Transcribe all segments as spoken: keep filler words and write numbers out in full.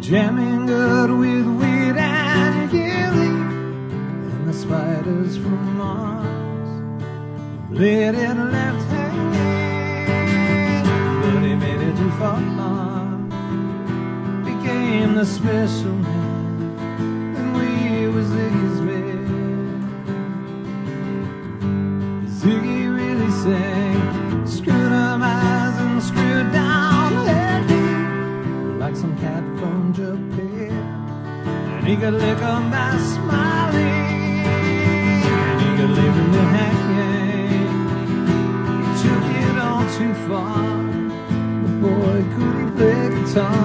jamming good with Weird and Gilly and the spiders from Mars. Played it left hand, but he made it too far. Became the special man, and we was Ziggy's band. Ziggy really sang, screwed up eyes and screwed down head, like some cat from Japan. And he could lick on by smiling, and he could leave him to hang. He took it all too far, but boy could he play guitar.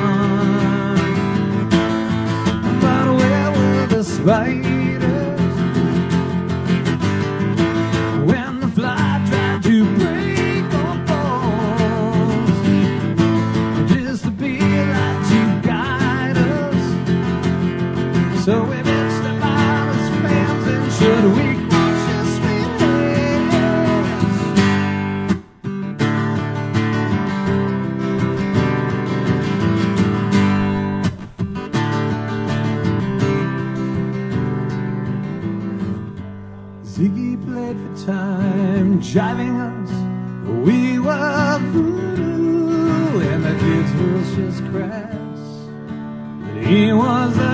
But where were the spiders when the fly tried to break our balls? Just to be like to guide us, so we mixed them out as fans, and should we crush your sweet Ziggy played for time, jiving us. We were voodoo, and the kids was just crass. But he was a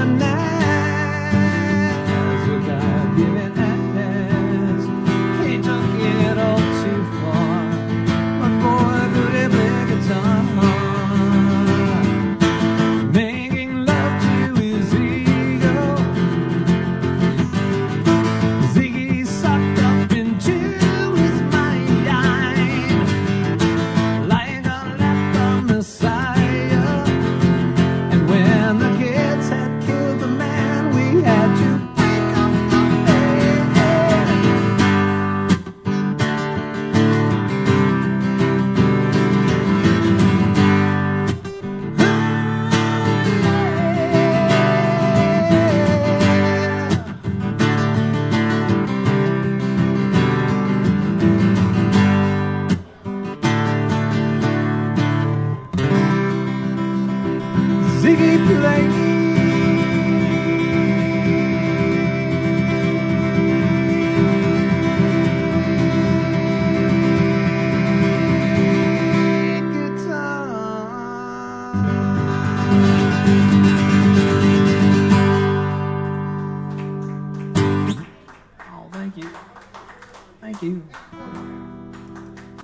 nice guy giving ass. He took it all too far, but boy could he play guitar. Making love to his ego, Ziggy sucked up into his mind, like a leper messiah. And when the kids had killed the man, we had to break up the Ziggy played. Oh, thank you. Thank you.